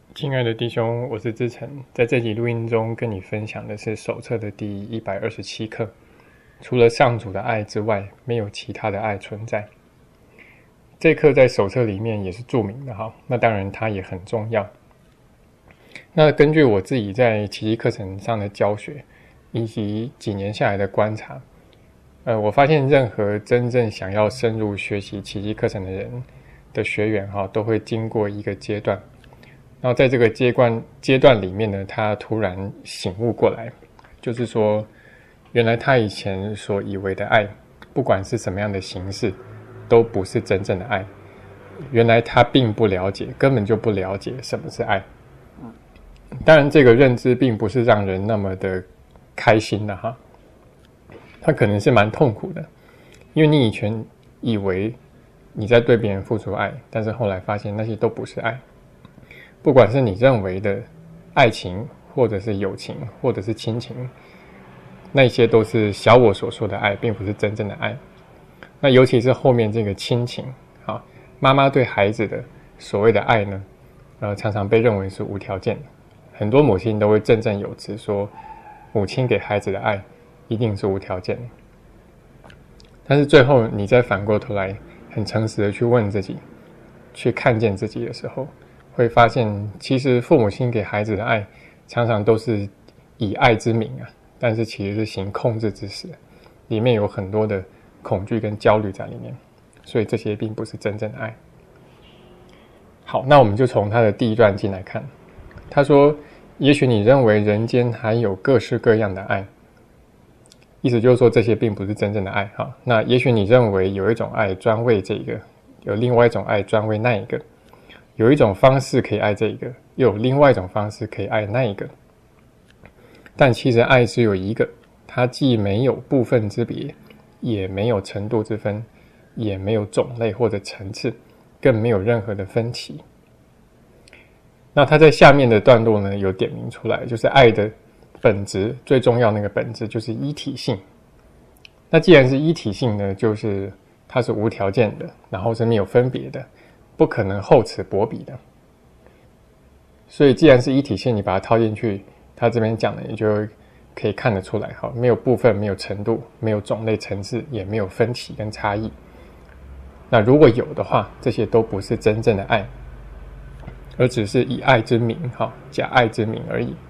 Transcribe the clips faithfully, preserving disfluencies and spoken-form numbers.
亲爱的弟兄，我是志成，在这集录音中跟你分享的是手册的第一百二十七课。除了上主的爱之外，没有其他的爱存在。这课在手册里面也是注明的哈，那当然它也很重要。那根据我自己在奇迹课程上的教学，以及几年下来的观察，呃，我发现任何真正想要深入学习奇迹课程的人的学员哈，都会经过一个阶段。然后在这个阶段阶段里面呢，他突然醒悟过来，就是说，原来他以前所以为的爱，不管是什么样的形式，都不是真正的爱。原来他并不了解，根本就不了解什么是爱。当然，这个认知并不是让人那么的开心的哈，他可能是蛮痛苦的，因为你以前以为你在对别人付出爱，但是后来发现那些都不是爱。不管是你认为的爱情，或者是友情，或者是亲情，那些都是小我所说的爱，并不是真正的爱。那尤其是后面这个亲情，好，妈妈对孩子的所谓的爱呢，呃，常常被认为是无条件的。很多母亲都会振振有词说，母亲给孩子的爱一定是无条件的。但是最后，你再反过头来，很诚实的去问自己，去看见自己的时候，会发现，其实父母亲给孩子的爱，常常都是以爱之名啊，但是其实是行控制之实，里面有很多的恐惧跟焦虑在里面，所以这些并不是真正的爱。好，那我们就从他的第一段进来看。他说，也许你认为人间还有各式各样的爱，意思就是说这些并不是真正的爱哈。那也许你认为有一种爱专为这个，有另外一种爱专为那一个。有一种方式可以爱这一个，又有另外一种方式可以爱那一个。但其实爱只有一个，它既没有部分之别，也没有程度之分，也没有种类或者层次，更没有任何的分歧。那他在下面的段落呢，有点明出来，就是爱的本质，最重要那个本质就是一体性。那既然是一体性呢，就是它是无条件的，然后是没有分别的，不可能厚此薄彼的。所以既然是一体性，你把它套进去，他这边讲的你就可以看得出来，没有部分，没有程度，没有种类层次，也没有分歧跟差异。那如果有的话，这些都不是真正的爱，而只是以爱之名，假爱之名而已。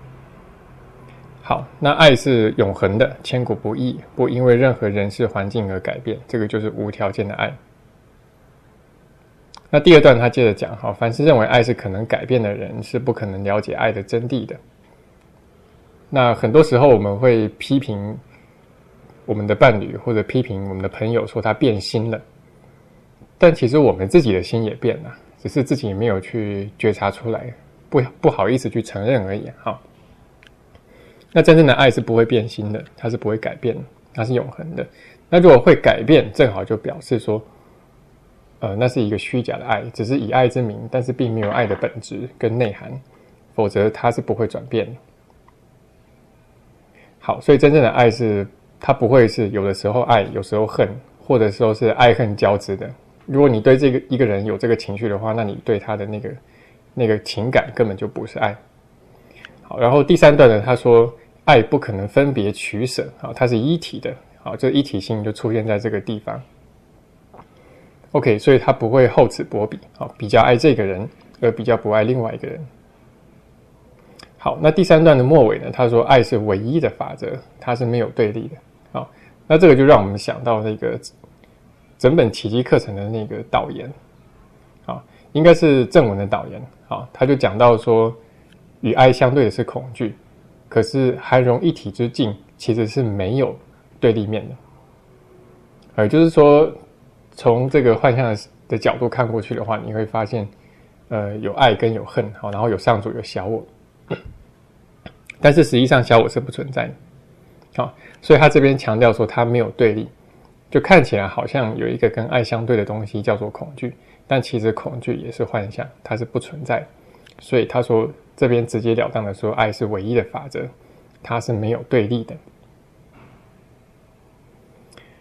好，那爱是永恒的，千古不易，不因为任何人事环境而改变，这个就是无条件的爱。那第二段他接着讲，凡是认为爱是可能改变的人，是不可能了解爱的真谛的。那很多时候我们会批评我们的伴侣，或者批评我们的朋友，说他变心了。但其实我们自己的心也变了，只是自己没有去觉察出来，不不好意思去承认而已。好，那真正的爱是不会变心的，它是不会改变的，它是永恒的。那如果会改变，正好就表示说，呃，那是一个虚假的爱，只是以爱之名，但是并没有爱的本质跟内涵，否则它是不会转变的。好，所以真正的爱是，它不会是有的时候爱，有时候恨，或者说是爱恨交织的。如果你对这个一个人有这个情绪的话，那你对他的那个那个情感根本就不是爱。好，然后第三段呢，他说爱不可能分别取舍，好，它是一体的，好，这一体性就出现在这个地方。OK， 所以他不会厚此薄彼，好，比较爱这个人，而比较不爱另外一个人。好，那第三段的末尾呢，他说爱是唯一的法则，它是没有对立的。好，那这个就让我们想到那个整本奇迹课程的那个导言，好，应该是正文的导言。好，他就讲到说，与爱相对的是恐惧，可是含容一体之境其实是没有对立面的。呃，就是说，从这个幻象的角度看过去的话，你会发现，呃，有爱跟有恨，好，然后有上主有小我，但是实际上小我是不存在的，好，所以他这边强调说他没有对立，就看起来好像有一个跟爱相对的东西叫做恐惧，但其实恐惧也是幻象，它是不存在的。所以他说这边直截了当的说，爱是唯一的法则，它是没有对立的。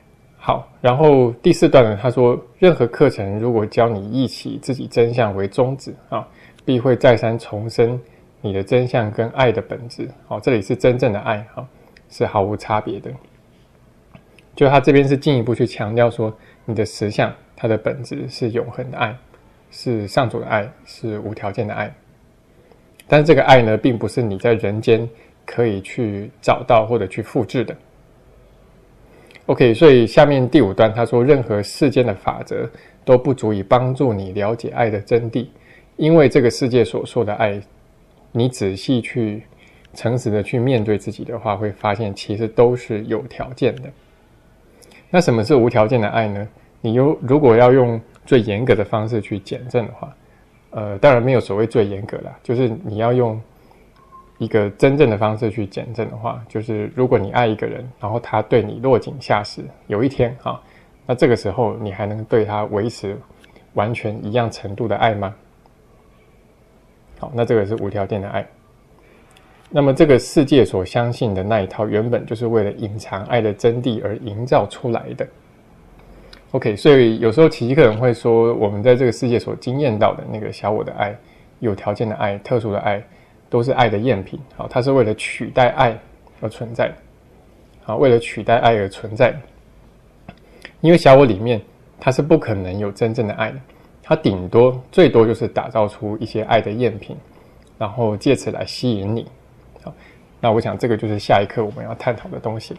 好，然后第四段呢，他说，任何课程如果教你忆起自己真相为宗旨啊，必会再三重申你的真相跟爱的本质。好，这里是真正的爱啊，是毫无差别的。就他这边是进一步去强调说，你的实相它的本质是永恒的爱，是上主的爱，是无条件的爱。但是这个爱呢，并不是你在人间可以去找到或者去复制的。OK， 所以下面第五段他说，任何世间的法则都不足以帮助你了解爱的真谛，因为这个世界所说的爱，你仔细去诚实的去面对自己的话，会发现其实都是有条件的。那什么是无条件的爱呢？你有如果要用最严格的方式去检证的话，呃，当然没有所谓最严格啦，就是你要用一个真正的方式去检证的话，就是如果你爱一个人，然后他对你落井下石，有一天啊，那这个时候你还能对他维持完全一样程度的爱吗？好，那这个是无条件的爱。那么这个世界所相信的那一套，原本就是为了隐藏爱的真谛而营造出来的。OK， 所以有时候奇迹课人会说，我们在这个世界所经验到的那个小我的爱、有条件的爱、特殊的爱，都是爱的赝品。好，它是为了取代爱而存在。好，为了取代爱而存在。因为小我里面它是不可能有真正的爱的，它顶多最多就是打造出一些爱的赝品，然后借此来吸引你。好，那我想这个就是下一课我们要探讨的东西了。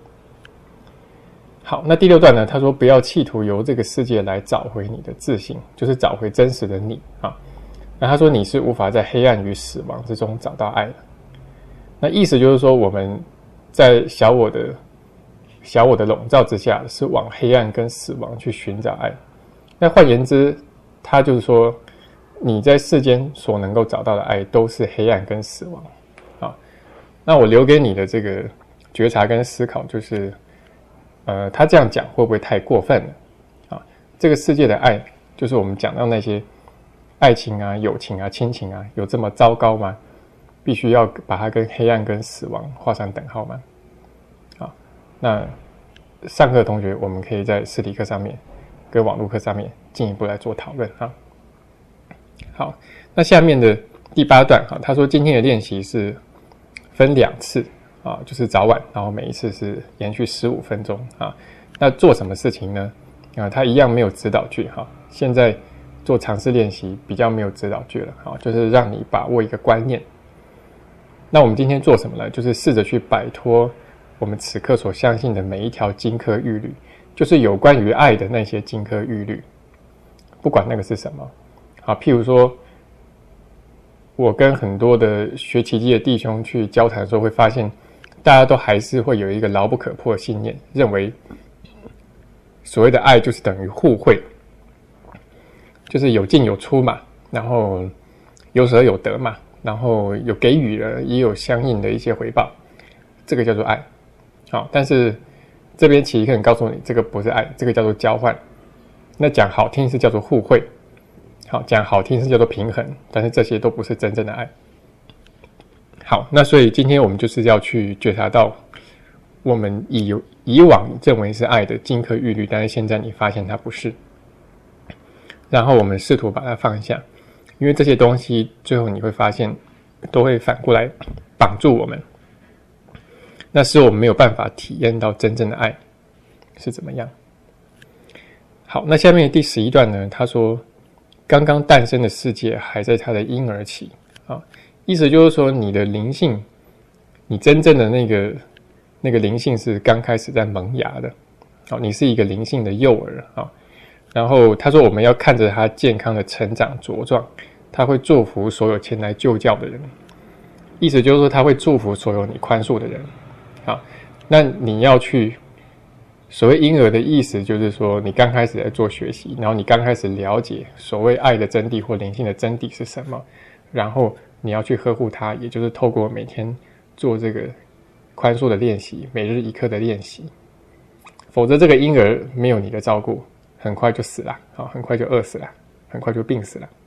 好，那第六段呢，他说不要企图由这个世界来找回你的自信，就是找回真实的你啊。那他说你是无法在黑暗与死亡之中找到爱的。那意思就是说，我们在小我的小我的笼罩之下，是往黑暗跟死亡去寻找爱。那换言之，他就是说，你在世间所能够找到的爱，都是黑暗跟死亡啊。那我留给你的这个觉察跟思考，就是呃，他这样讲会不会太过分了啊？这个世界的爱，就是我们讲到那些爱情啊、友情啊、亲情啊，有这么糟糕吗？必须要把它跟黑暗跟死亡画上等号吗？啊，那上课的同学，我们可以在实体课上面跟网络课上面进一步来做讨论啊。好，那下面的第八段哈，他说今天的练习是分两次。啊，就是早晚，然后每一次是延续十五分钟啊。那做什么事情呢？啊，它一样没有指导句哈。现在做尝试练习比较没有指导句了啊，就是让你把握一个观念。那我们今天做什么呢？就是试着去摆脱我们此刻所相信的每一条金科玉律，就是有关于爱的那些金科玉律，不管那个是什么。啊，譬如说，我跟很多的学奇迹的弟兄去交谈的时候，会发现大家都还是会有一个牢不可破的信念，认为所谓的爱就是等于互惠，就是有进有出嘛，然后有舍有得嘛，然后有给予了，也有相应的一些回报，这个叫做爱。好，但是这边奇迹课人告诉你，这个不是爱，这个叫做交换。那讲好听是叫做互惠，好，讲好听是叫做平衡，但是这些都不是真正的爱。好，那所以今天我们就是要去觉察到，我们以以往认为是爱的金科玉律，但是现在你发现它不是，然后我们试图把它放下，因为这些东西最后你会发现都会反过来绑住我们，那使我们没有办法体验到真正的爱是怎么样。好，那下面第十一段呢，他说刚刚诞生的世界还在它的婴儿期啊，意思就是说你的灵性，你真正的那个那个灵性是刚开始在萌芽的，好，你是一个灵性的幼儿啊。然后他说我们要看着他健康的成长茁壮，他会祝福所有前来就教的人，意思就是说他会祝福所有你宽恕的人。好，那你要去所谓婴儿的意思，就是说你刚开始在做学习，然后你刚开始了解所谓爱的真谛或灵性的真谛是什么，然后你要去呵护它，也就是透过每天做这个宽恕的练习，每日一刻的练习，否则这个婴儿没有你的照顾，很快就死了，好，很快就饿死了，很快就病死了。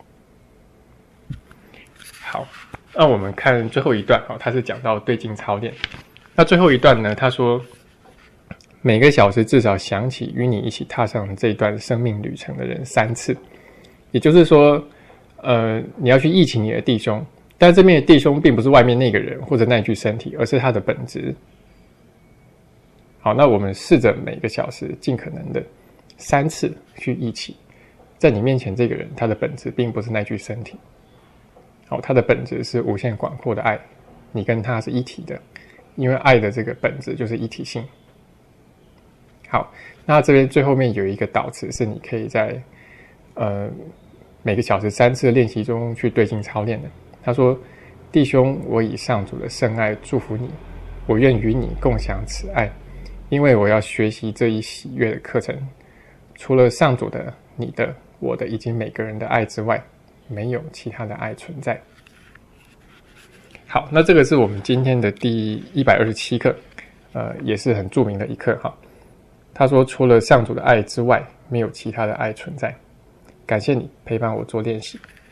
好，那我们看最后一段，他是讲到对境操练。那最后一段呢，他说每个小时至少想起与你一起踏上这段生命旅程的人三次。也就是说，呃，你要去忆起你的弟兄，但这边的弟兄并不是外面那个人或者那具身体，而是他的本质。好，那我们试着每个小时尽可能的三次去忆起，在你面前这个人，他的本质并不是那具身体。好，他的本质是无限广阔的爱，你跟他是一体的，因为爱的这个本质就是一体性。好，那这边最后面有一个导词，是你可以在呃每个小时三次的练习中去对镜操练的。他说：“弟兄，我以上主的圣爱祝福你，我愿与你共享此爱，因为我要学习这一喜悦的课程。除了上主的、你的、我的以及每个人的爱之外，没有其他的爱存在。”好，那这个是我们今天的第一百二十七课，呃，也是很著名的一课哈。他说：“除了上主的爱之外，没有其他的爱存在。”感谢你陪伴我做练习。